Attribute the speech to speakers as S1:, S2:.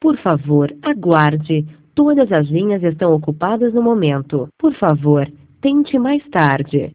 S1: Por favor, aguarde. Todas as linhas estão ocupadas no momento. Por favor, tente mais tarde.